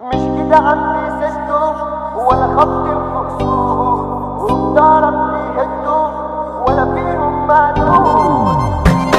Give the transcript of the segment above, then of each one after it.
مش كده عندي سته ولا خبط في خصوم، وبضرب بيهدوا ولا فيهم معلوم.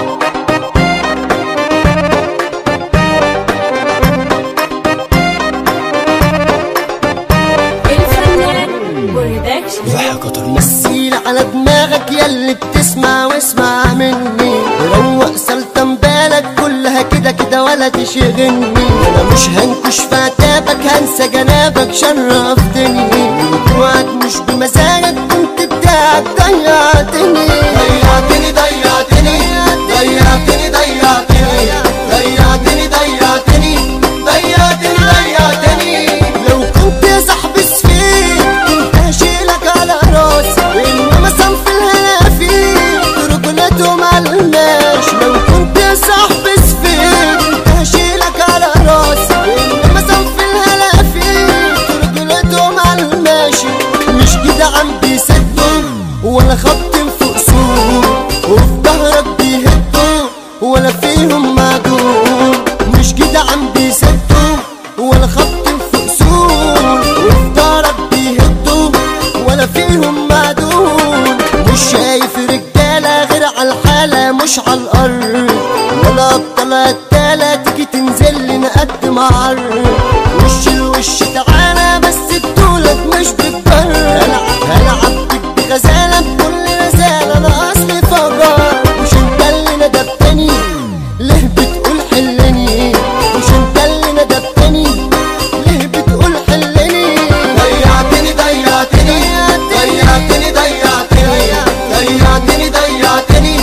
مسيل على دماغك ياللي بتسمع واسمع مني، روق سلطان بالك كلها كده كده ولا تشغلني. انا مش هنكش في عتابك هنسى جنابك شرفتني، وعد مش بمزاجك كنت بتاعك ضيعتني ضيعتني ضيعتني ضيعتني ضيعتني ضيعتني ضيعتني ضيعتني ضيعتني. لو كنت يا صاحبي سفير كنت هشيلك على راسي، انما صنف الهنا فيك رجلته ملناش. لو كنت يا صاحبي سفير كنت هشيلك على راسي، انما صنف الهنا فيك رجلته ملناش. مش كده عم بيسدوا ولا خبط في قصور، وفي ظهرك بيهدوا ولا فيهم معدوم. مش كده عم بيسدوا ولا خبط في قصور، وفي ظهرك بيهدوا ولا فيهم معدوم. مش شايف رجاله غير على الحاله مش على الارض، ولا ابطال قتاله تيجي تنزل لي نقدم عرض. وش الوش تعالى بس بطولك مش بتبرر، هلعب بيك بغزاله بكل رساله انا اصلي فجر. مش انت اللي ندبتني ليه بتقول حلني، مش انت اللي ندبتني ليه بتقول حلني. ضيعتني ضيعتني ضيعتني ضيعتني ضيعتني ضيعتني ضيعتني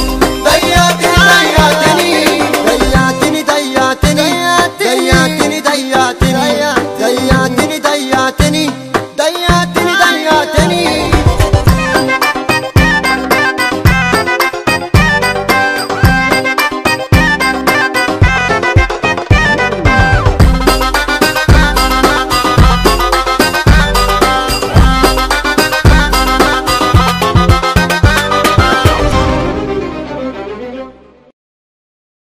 ضيعتني ضيعتني ضيعتني ضيعتني ضيعتني ضيعتني